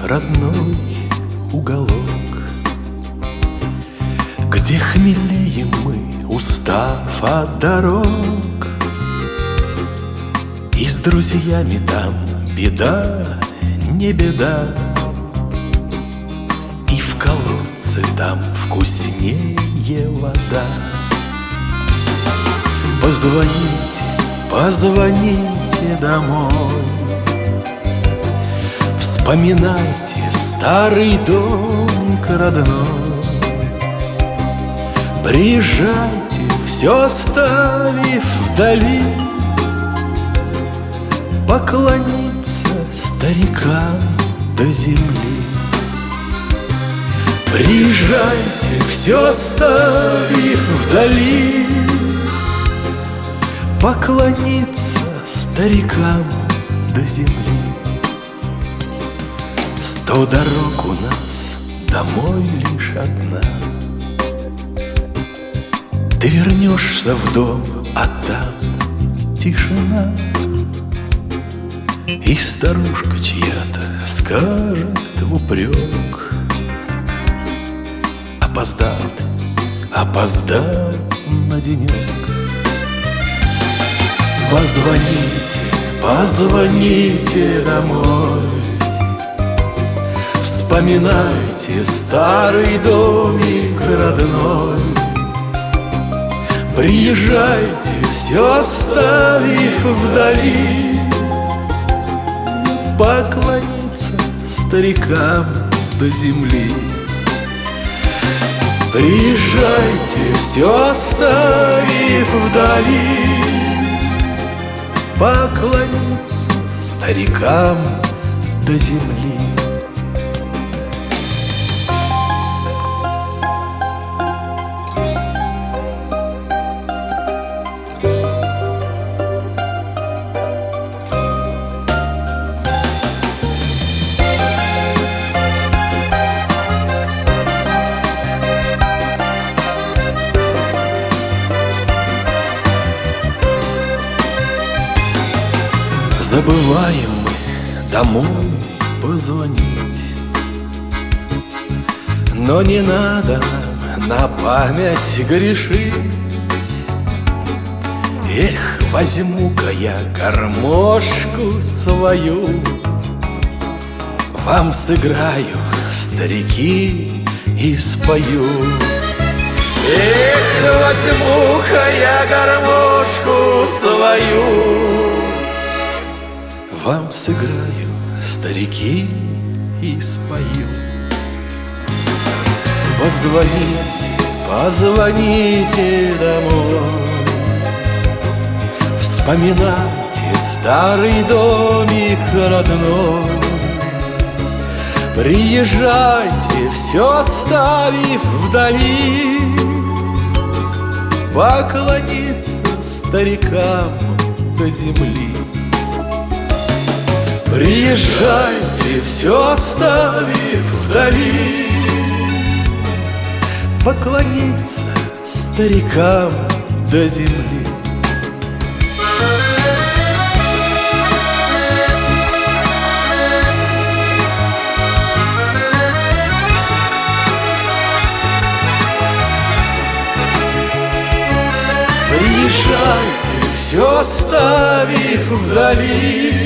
родной уголок, где хмелеем мы, устав от дорог, и с друзьями там беда, не беда, и в колодце там вкуснее вода. Позвоните, позвоните домой, вспоминайте старый домик родной. Приезжайте, все оставив вдали, поклониться старикам до земли. Приезжайте, все оставив вдали, поклониться старикам до земли. 100 дорог у нас, домой лишь одна. Ты вернешься в дом, а там тишина, и старушка чья-то скажет в упрек: опоздал ты, опоздал на денек. Позвоните, позвоните домой, вспоминайте старый домик родной. Приезжайте, все оставив вдали, поклониться старикам до земли. Приезжайте, все оставив вдали, поклониться старикам до земли. Забываем мы домой позвонить, но не надо нам на память грешить. Эх, возьму-ка я гармошку свою, вам сыграю, старики, и спою. Эх, возьму-ка я гармошку свою, вам сыграю, старики, и спою. Позвоните, позвоните домой, вспоминайте старый домик родной. Приезжайте, все оставив вдали, поклониться старикам до земли. Приезжайте, все оставив вдали, поклониться старикам до земли. Приезжайте, все оставив вдали,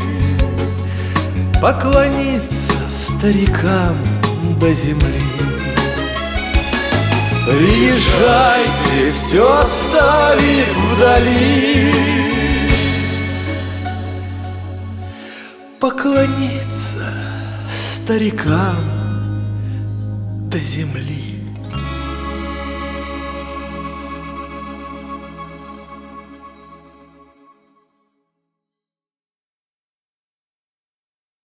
поклониться старикам до земли. Приезжайте, все оставив вдали, поклониться старикам до земли.